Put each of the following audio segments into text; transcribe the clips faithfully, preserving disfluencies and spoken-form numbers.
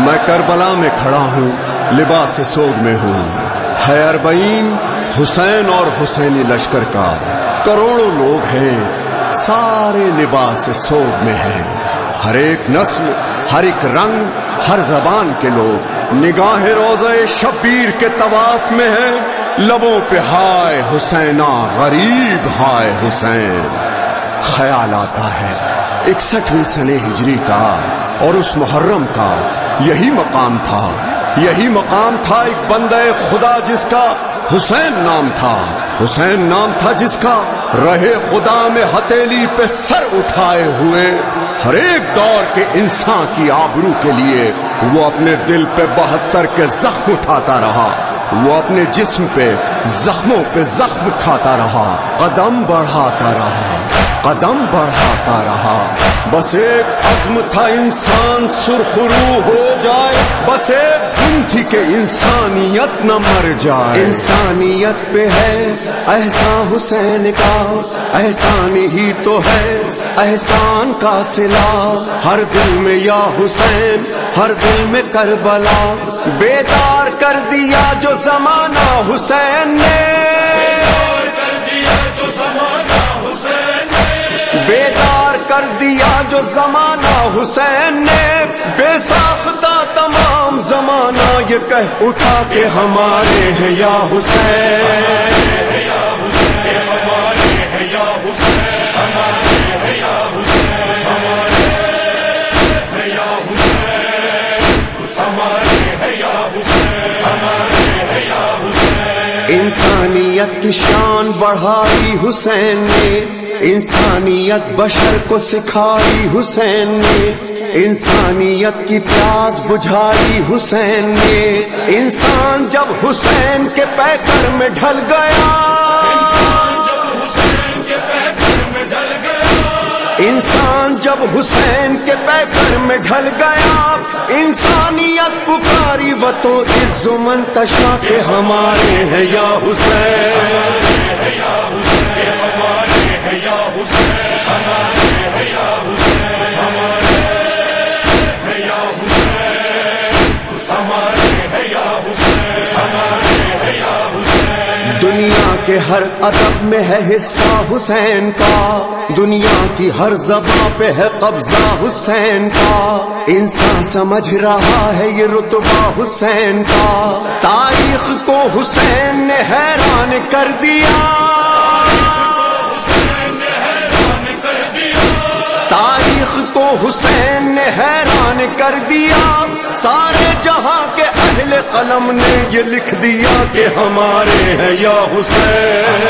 میں کربلا میں کھڑا ہوں، لباس سوگ میں ہوں، ہے اربعین حسین اور حسینی لشکر کا، کروڑوں لوگ ہیں سارے لباس سوگ میں ہیں، ہر ایک نسل، ہر ایک رنگ، ہر زبان کے لوگ نگاہ روضہ شبیر کے طواف میں ہیں، لبوں پہ ہائے حسینہ غریب ہائے حسین۔ خیال آتا ہے اکسٹھویں سنے ہجری کا اور اس محرم کا یہی مقام تھا، یہی مقام تھا ایک بندے خدا جس کا حسین نام تھا، حسین نام تھا جس کا رہے خدا میں ہتھیلی پہ سر اٹھائے ہوئے ہر ایک دور کے انسان کی آبرو کے لیے وہ اپنے دل پہ بہتر کے زخم اٹھاتا رہا، وہ اپنے جسم پہ زخموں پہ زخم کھاتا رہا، قدم بڑھاتا رہا، قدم بڑھاتا رہا۔ بس ایک عزم تھا انسان سرخرو ہو جائے، بس ایک دھن تھی کہ انسانیت نہ مر جائے۔ انسانیت پہ ہے احسان حسین کا، احسان ہی تو ہے احسان کا صلہ، ہر دل میں یا حسین، ہر دل میں کربلا، بیدار کر دیا جو زمانہ حسین نے، بیدار کر دیا جو زمانہ حسین نے، بے ساختہ تمام زمانہ یہ کہہ اٹھا کہ ہمارے ہیں یا حسین، انسانیت کی شان بڑھائی حسین نے، انسانیت بشر کو سکھائی حسین نے، انسانیت کی پیاس بجھائی حسین نے، انسان جب حسین کے پیکر میں ڈھل گیا، انسان جب حسین کے پیکر میں ڈھل گیا، انسانیت پکاری و تو عز و منتشا کے ہمارے ہیں یا حسین، دنیا کے ہر ادب میں ہے حصہ حسین کا، دنیا کی ہر زباں پہ ہے قبضہ حسین کا، انسان سمجھ رہا ہے یہ رتبہ حسین کا، تاریخ کو حسین نے حیران کر دیا، تاریخ کو حسین نے حیران کر دیا، سارے جہاں کے اہل قلم نے یہ لکھ دیا کہ ہمارے ہیں یا حسین،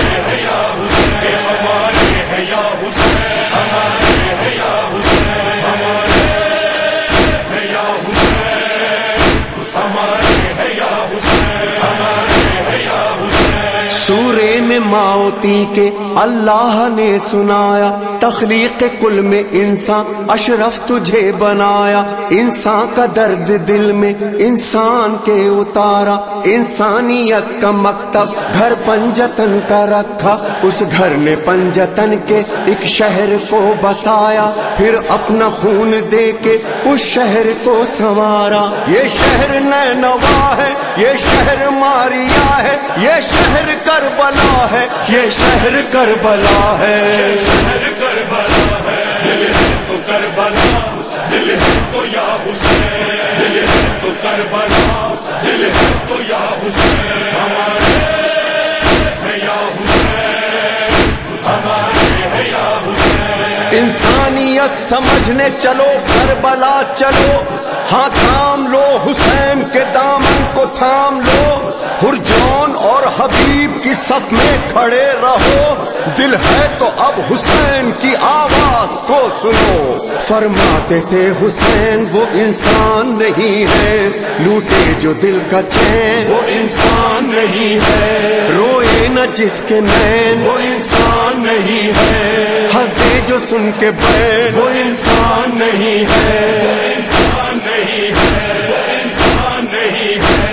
سورے میں ماوتی کے اللہ نے سنایا، تخلیق کل میں انسان اشرف تجھے بنایا، انسان کا درد دل میں انسان کے اتارا، انسانیت کا مکتب گھر پنجتن کا رکھا، اس گھر نے پنجتن کے ایک شہر کو بسایا، پھر اپنا خون دے کے اس شہر کو سنوارا، یہ شہر نینوا ہے، یہ شہر ماریا ہے، یہ شہر کربلا ہے، یہ شہر کربلا ہے، شہر کربلا ہے، دل ہے تو کربلا، دل ہے تو یا حسین، دل ہے تو کربلا، دل ہے تو یا حسین، ہمارے ہے یا حسین، ہمارے ہے یا حسین۔ انسانیت سمجھنے چلو کربلا چلو، ہاں تھام لو حسین کے دامن کو تھام لو، ہرجون اور حبیب کی صف میں کھڑے رہو، دل ہے تو اب حسین کی آواز کو سنو، فرماتے تھے حسین وہ انسان نہیں ہے، لوٹے جو دل کا چین وہ انسان نہیں ہے، روئے نہ جس کے نین وہ انسان نہیں ہے، ہنس دے جو سن کے بین وہ انسان نہیں ہے، انسان نہیں ہے، انسان نہیں ہے۔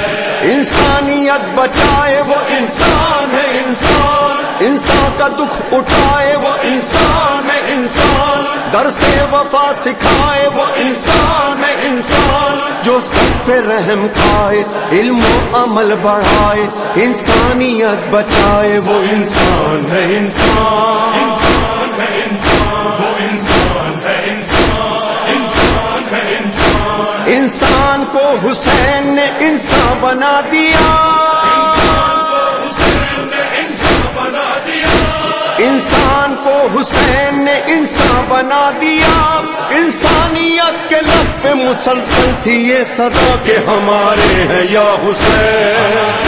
انسانیت بچائے وہ انسان ہے انسان، انسان کا دکھ اٹھائے وہ انسان ہے انسان، در سے وفا سکھائے وہ انسان ہے انسان، جو سب پہ رحم کھائے علم و عمل بڑھائے انسانیت بچائے وہ انسان ہے انسان، انسان ہے انسان، وہ انسان ہے انسان، انسان ہے انسان، انسان کو حسین نے انسان بنا دیا، انسان کو حسین نے انسان بنا دیا، انسانیت کے لب پہ مسلسل تھی یہ صدا کہ ہمارے ہیں یا حسین،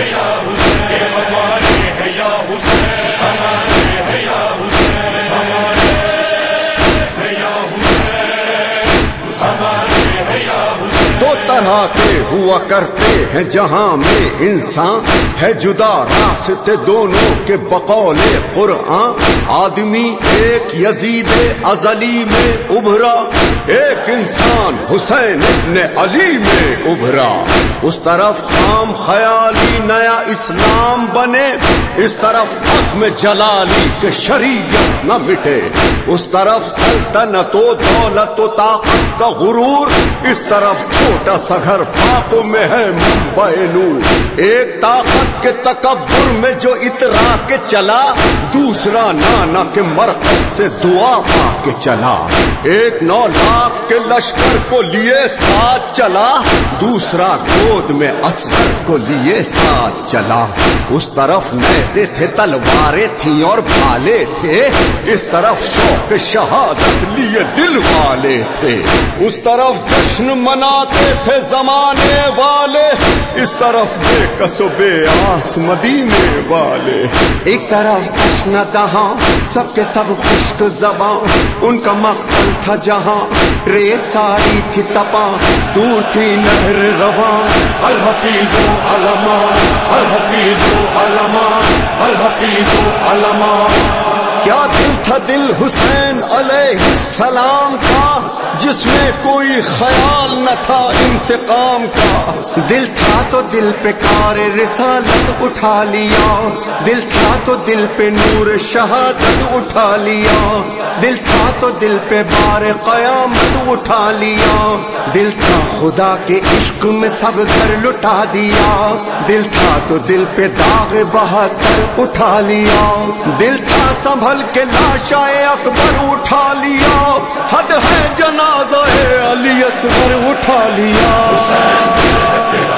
دو طرح کے ہوا کرتے ہیں جہاں میں انسان ہے جدا راستے دونوں کے بقول قرآن، آدمی ایک یزید ازلی میں ابھرا، ایک انسان حسین ابن علی میں ابھرا، اس طرف خام خیالی نیا اسلام بنے، اس طرف عزم جلالی کے شریعت نہ مٹے، اس طرف سلطنت و دولت و طاقت کا غرور، اس طرف چھوٹا سا گھر فاقوں میں ہے منبع نور، ایک طاقت کے تکبر میں جو اترا کے چلا، دوسرا نانا کے مرکز سے دعا پا کے چلا، ایک نو لاکھ کے لشکر کو لیے ساتھ چلا، دوسرا گود میں اصغر کو لیے ساتھ چلا، اس طرف نیزے تھے تلواریں تھیں اور بھالے تھے، اس طرف شوق شہادت لیے دل والے تھے، اس طرف جشن مناتے تھے زمانے والے، اس طرف بے کس و بے آس مدینے والے، ایک طرف تشنہ دہاں سب کے سب خشک زبان، ان کا مقتل تھا جہاں ریت ساری تھی تپاں، دور تھی نہر رواں، الحفیظ علمان، الحفیظ علمان، الحفیظ علمان، کیا دل تھا دل حسین علیہ السلام کا جس میں کوئی خیال نہ تھا انتقام کا، دل تھا تو دل پہ کار رسالت اٹھا لیا، دل تھا تو دل پہ نور شہادت اٹھا لیا، دل تھا تو دل پہ بار قیامت اٹھا لیا، دل تھا خدا کے عشق میں سب گھر لٹا دیا، دل تھا تو دل پہ داغ بہتر اٹھا لیا، دل تھا سنبھل کے لاشائے اکبر اٹھا لیا، حد ہے جنازہ علی اصغر اٹھا لیا، حسین دل ہے تیرا،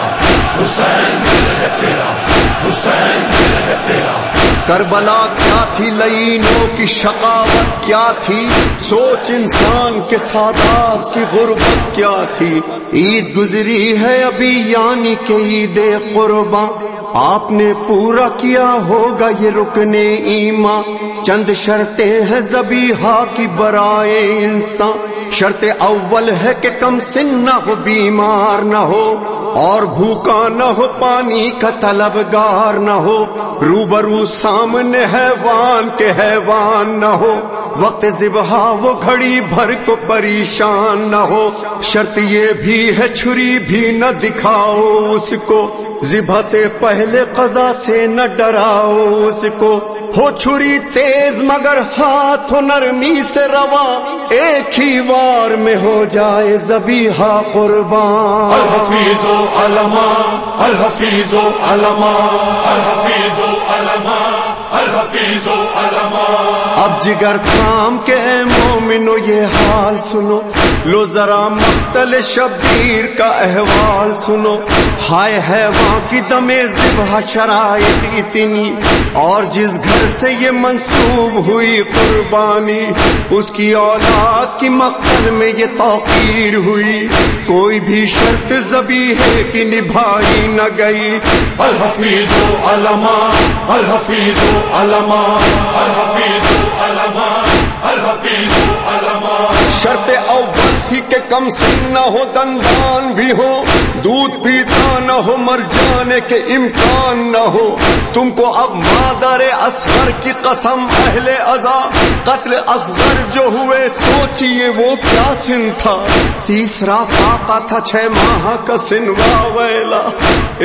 حسین دل ہے تیرا، حسین دل ہے تیرا، کربلا کیا تھی لعینوں کی شقاوت کیا تھی، سوچ انسان کے سادات کی غربت کیا تھی، عید گزری ہے ابھی یعنی کہ عید قرباں، آپ نے پورا کیا ہوگا یہ رکن ایمان، چند شرطیں ہیں ذبیحہ کی برائے انسان، شرط اول ہے کہ کم سن نہ ہو بیمار نہ ہو، اور بھوکا نہ ہو پانی کا طلبگار نہ ہو، روبرو سامنے حیوان کے حیوان نہ ہو، وقت ذبح وہ گھڑی بھر کو پریشان نہ ہو، شرط یہ بھی ہے چھری بھی نہ دکھاؤ اس کو، ذبح سے پہلے قضا سے نہ ڈراؤ اس کو، ہو چھری تیز مگر ہاتھ ہو نرمی سے رواں، ایک ہی وار میں ہو جائے ذبیحہ قربان، الحفیظ علمان، الحفیظ علمان، الحفیظ علمان، الحفیظ علمان، اب جگر تھام کے مومنو یہ حال سنو، لو ذرا مقتل شبیر کا احوال سنو، ہائے حیوان کی دم ذبح شرائط اتنی، اور جس گھر سے یہ منسوب ہوئی قربانی، اس کی اولاد کی مقتل میں یہ توقیر ہوئی، کوئی بھی شرط ذبیحے کی نبھائی نہ گئی، الحفیظ علمان، الحفیظ علمان، الحفیظ علمان، الحفیظ علمان، شرط اول تھی کہ کم سن نہ ہو دندان بھی ہو، دودھ پیتا نہ ہو مر جانے کے امکان نہ ہو، تم کو اب مادر اصغر کی قسم اہل عزا، قتل اصغر جو ہوئے سوچئے وہ کیا سن تھا، تیسرا پاپا تھا چھ ماہ کا سن واویلا،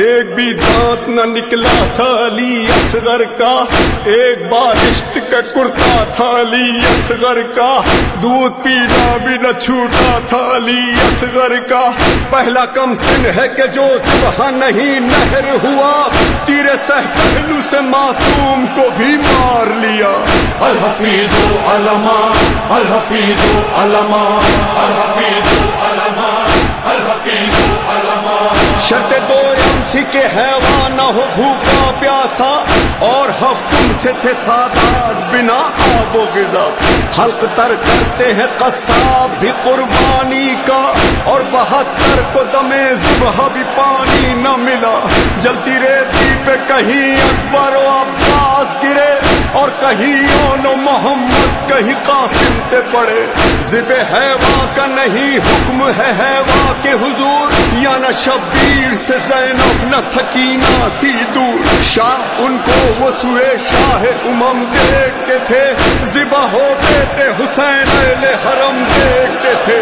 ایک بھی دانت نہ نکلا تھا علی اصغر کا، ایک بالشت کا کرتا تھا علی اصغر کا، دودھ پینا بھی نہ چھوٹا تھا علی اصغر کا، پہلا کم سن ہے کہ جو صبح نہیں نہر ہوا، تیرے سہ پہلو سے معصوم کو بھی مار لیا۔ الحفیظ علما الحفیظ علما الحفیظ علما الحفیظ علما، شرط دویم تھی کہ حیوان نہ ہو بھوکا پیاسا، اور ہفتم سے تھے سادات بنا آب و غذا، حلق تر کرتے ہیں قصاب بھی قربانی کا، اور بہتر کو دمے ذبح بھی پانی نہ ملا، جلتی ریتی پہ کہیں اکبر و عباس گرے، اور کہیں اون و محمد کہیں قاسم تے پڑے، ذبح حیوان کا نہیں حکم ہے حیوان کے حضور، یا نہ شبیر سے زینب نہ سکینہ تھی دور، شاہ ان کو وہ سوئے شاہ امم دیکھتے تھے، ذبح ہوتے تھے حسین اہل حرم دیکھتے تھے۔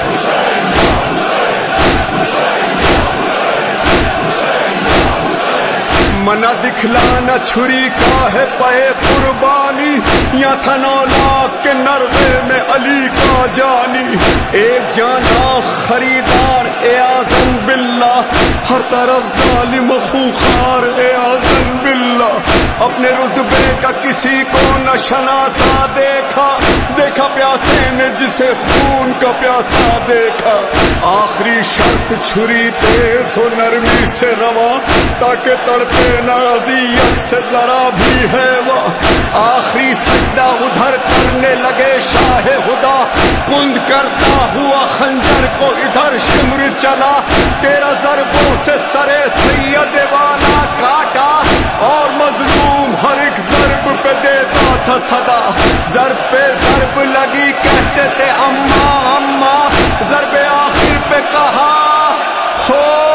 منع دکھلانا چھری کا ہے پے قربانی، یا تھا نو لاکھ کے نرغے میں علی کا جانی، ایک جانا خریدار اے اعظم باللہ، ہر طرف ظالم خوخار اے اعظم باللہ، اپنے رتبے کا کسی کو نہ شناسا دیکھا، دیکھا پیاسے نے جسے خون کا پیاسا دیکھا، آخری شرط چھری تیز ہو نرمی سے رواں، تاکہ تڑپے نہ اذیت سے ذرا بھی ہے وہ، آخری سجدہ ادھر کرنے لگے شاہ خدا، کند کرتا ہوا خنجر کو ادھر شمر چلا، تیرہ ضربوں سے سرے سید والا کاٹا، اور مظلوم ہر ایک ضرب پہ دیتا تھا صدا، ضرب پہ ضرب لگی کہتے تھے اماں اماں، ضرب آخر پہ کہا ہو